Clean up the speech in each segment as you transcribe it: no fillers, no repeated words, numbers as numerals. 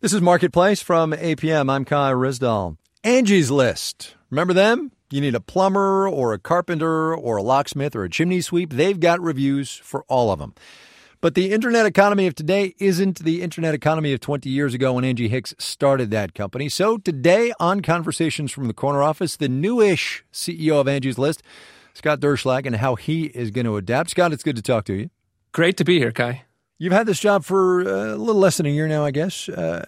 This is Marketplace from APM. I'm Kai Rizdal. Angie's List. Remember them? You need a plumber or a carpenter or a locksmith or a chimney sweep. They've got reviews for all of them. But the internet economy of today isn't the internet economy of 20 years ago when Angie Hicks started that company. So today on Conversations from the Corner Office, the newish CEO of Angie's List, Scott Derschlag, and how he is going to adapt. Scott, it's good to talk to you. Great to be here, Kai. You've had this job for a little less than a year now, I guess.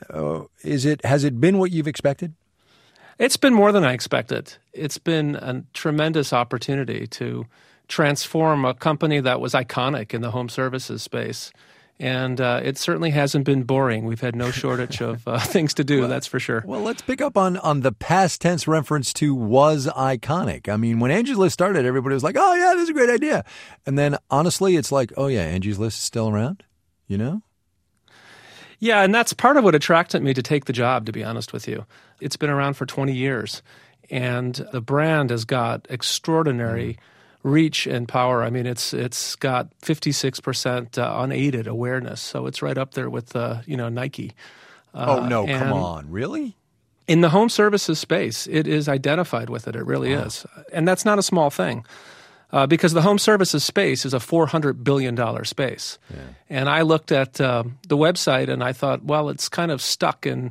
Has it been what you've expected? It's been more than I expected. It's been a tremendous opportunity to transform a company that was iconic in the home services space. And it certainly hasn't been boring. We've had no shortage of things to do, that's for sure. Well, let's pick up on the past tense reference to was iconic. I mean, when Angie's List started, everybody was like, oh, yeah, this is a great idea. And then, honestly, it's like, oh, yeah, Angie's List is still around, you know? Yeah, and that's part of what attracted me to take the job, to be honest with you. It's been around for 20 years, and the brand has got extraordinary reach and power. I mean, it's got 56% unaided awareness, so it's right up there with Nike. Come on, really? In the home services space, it is identified with it. It really is, and that's not a small thing. Because the home services space is a $400 billion space. Yeah. And I looked at the website and I thought, well, it's kind of stuck in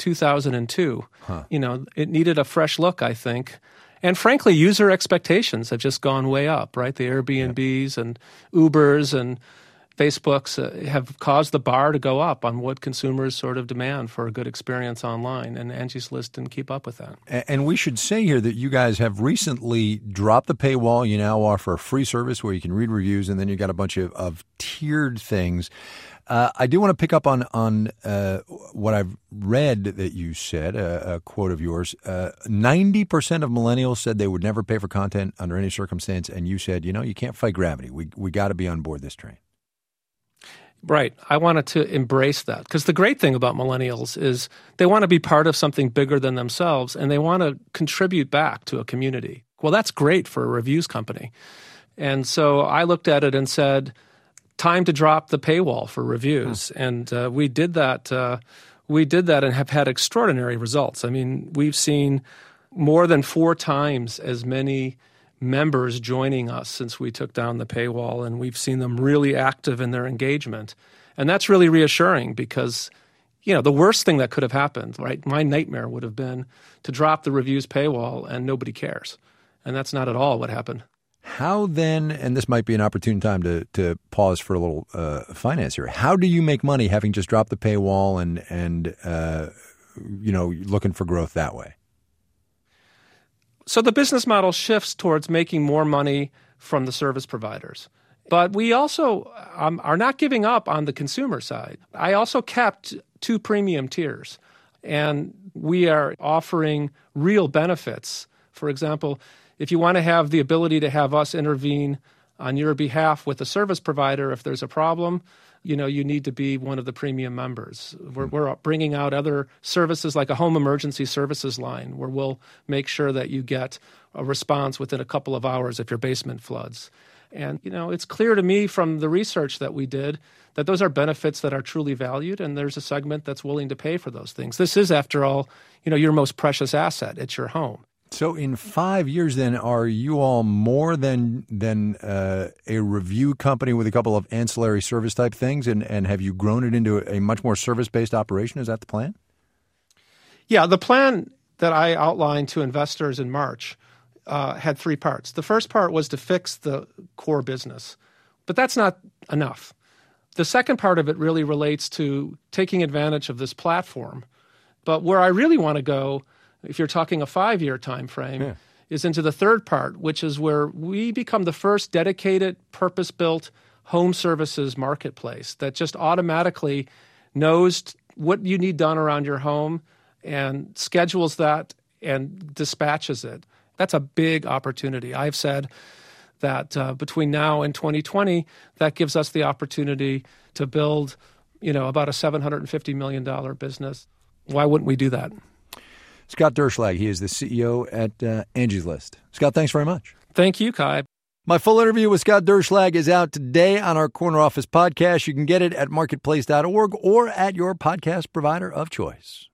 2002. You know, it needed a fresh look, I think. And frankly, user expectations have just gone way up, right? The Airbnbs and Ubers and Facebooks have caused the bar to go up on what consumers sort of demand for a good experience online, and Angie's List didn't keep up with that. And we should say here that you guys have recently dropped the paywall. You now offer a free service where you can read reviews, and then you got a bunch of tiered things. I do want to pick up on what I've read that you said, a quote of yours. 90% of millennials said they would never pay for content under any circumstance, and you said, you can't fight gravity. We got to be on board this train. Right. I wanted to embrace that because the great thing about millennials is they want to be part of something bigger than themselves and they want to contribute back to a community. Well, that's great for a reviews company. And so I looked at it and said, time to drop the paywall for reviews. And we did that. And have had extraordinary results. I mean, we've seen more than 4 times as many members joining us since we took down the paywall, and we've seen them really active in their engagement. And that's really reassuring because, the worst thing that could have happened, right? My nightmare would have been to drop the reviews paywall and nobody cares. And that's not at all what happened. How then, and this might be an opportune time to pause for a little finance here, how do you make money having just dropped the paywall and looking for growth that way? So the business model shifts towards making more money from the service providers. But we also are not giving up on the consumer side. I also kept 2 premium tiers, and we are offering real benefits. For example, if you want to have the ability to have us intervene on your behalf with a service provider if there's a problem, you need to be one of the premium members. We're bringing out other services like a home emergency services line where we'll make sure that you get a response within a couple of hours if your basement floods. And, it's clear to me from the research that we did that those are benefits that are truly valued, and there's a segment that's willing to pay for those things. This is, after all, your most precious asset. It's your home. So in 5 years, then, are you all more than a review company with a couple of ancillary service type things, and have you grown it into a much more service-based operation? Is that the plan? Yeah, the plan that I outlined to investors in March had 3 parts. The first part was to fix the core business, but that's not enough. The second part of it really relates to taking advantage of this platform. But where I really want to go, if you're talking a 5-year time frame, is into the third part, which is where we become the first dedicated, purpose-built home services marketplace that just automatically knows what you need done around your home and schedules that and dispatches it. That's a big opportunity. I've said that between now and 2020, that gives us the opportunity to build, about a $750 million business. Why wouldn't we do that? Scott Derschlag, he is the CEO at Angie's List. Scott, thanks very much. Thank you, Kai. My full interview with Scott Derschlag is out today on our Corner Office podcast. You can get it at marketplace.org or at your podcast provider of choice.